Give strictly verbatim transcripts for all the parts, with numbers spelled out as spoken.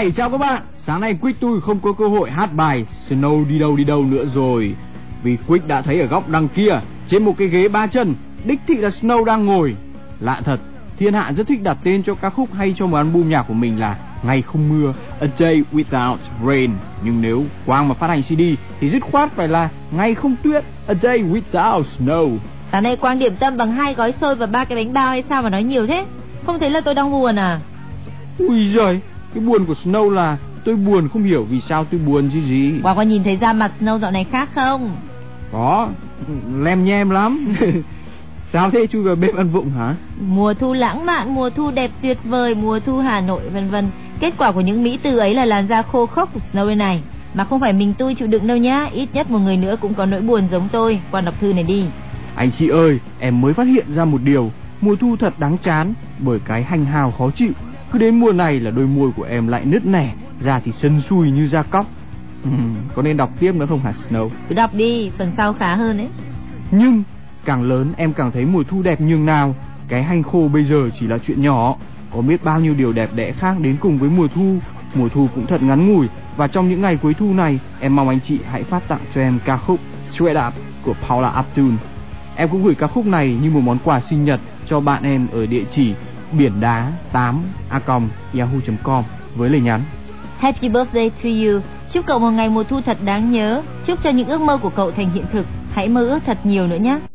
Hi, chào các bạn. Sáng nay Quick tôi không có cơ hội hát bài Snow đi đâu đi đâu nữa rồi, vì Quick đã thấy ở góc đằng kia, trên một cái ghế ba chân, đích thị là Snow đang ngồi. Lạ thật, thiên hạ rất thích đặt tên cho ca khúc hay cho một album nhạc của mình là Ngày không mưa, A Day Without Rain. Nhưng nếu Quang mà phát hành xê đê thì dứt khoát phải là Ngày không tuyết, A Day Without Snow. Sáng nay Quang điểm tâm bằng hai gói xôi và ba cái bánh bao hay sao mà nói nhiều thế? Không thấy là tôi đang buồn à? Ui giời, cái buồn của Snow là tôi buồn không hiểu vì sao tôi buồn chứ gì. Quang có nhìn thấy da mặt Snow dạo này khác không? Có, lem nhem lắm. Sao thế, chui vào bếp ăn vụng hả? Mùa thu lãng mạn, mùa thu đẹp tuyệt vời, mùa thu Hà Nội vân vân. Kết quả của những mỹ từ ấy là làn da khô khốc của Snow đây này. Mà không phải mình tôi chịu đựng đâu nhá, ít nhất một người nữa cũng có nỗi buồn giống tôi. Quan đọc thư này đi. Anh chị ơi, em mới phát hiện ra một điều, mùa thu thật đáng chán bởi cái hanh hào khó chịu. Cứ đến mùa này là đôi môi của em lại nứt nẻ, da thì sần sùi như da cóc. Ừ, có nên đọc tiếp nữa không hả Snow? Cứ đọc đi, phần sau khá hơn đấy. Nhưng càng lớn em càng thấy mùa thu đẹp nhường nào. Cái hanh khô bây giờ chỉ là chuyện nhỏ, có biết bao nhiêu điều đẹp đẽ khác đến cùng với mùa thu. Mùa thu cũng thật ngắn ngủi, và trong những ngày cuối thu này, em mong anh chị hãy phát tặng cho em ca khúc Straight Up của Paula Abdul. Em cũng gửi ca khúc này như một món quà sinh nhật cho bạn em ở địa chỉ biển đá tám a còng yahoo chấm com với lời nhắn Happy birthday to you. Chúc cậu một ngày mùa thu thật đáng nhớ. Chúc cho những ước mơ của cậu thành hiện thực. Hãy mơ ước thật nhiều nữa nhé.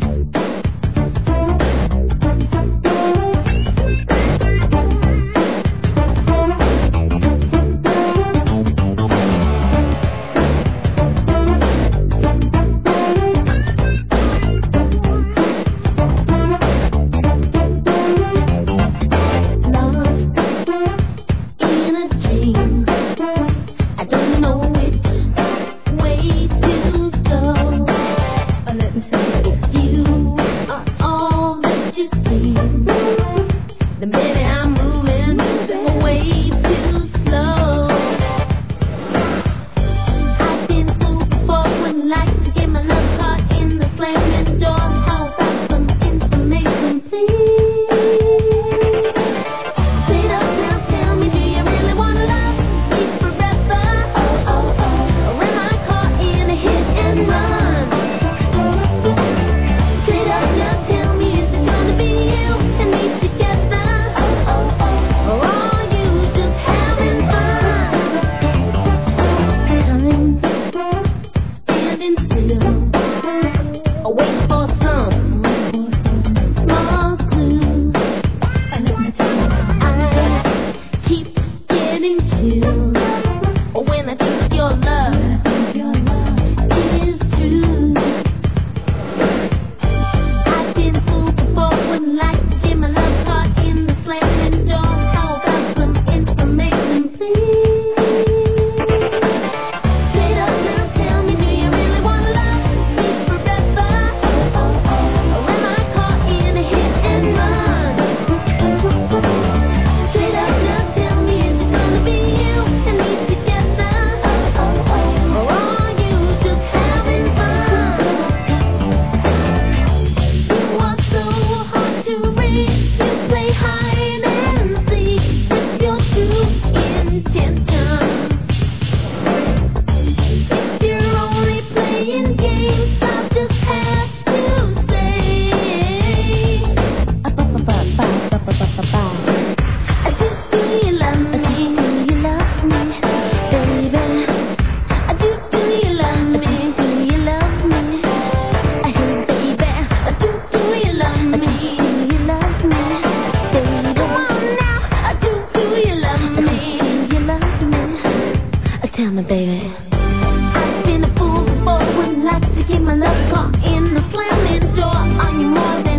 Baby, I've been a fool before, wouldn't like to get my love caught in the slamming door. Are you more than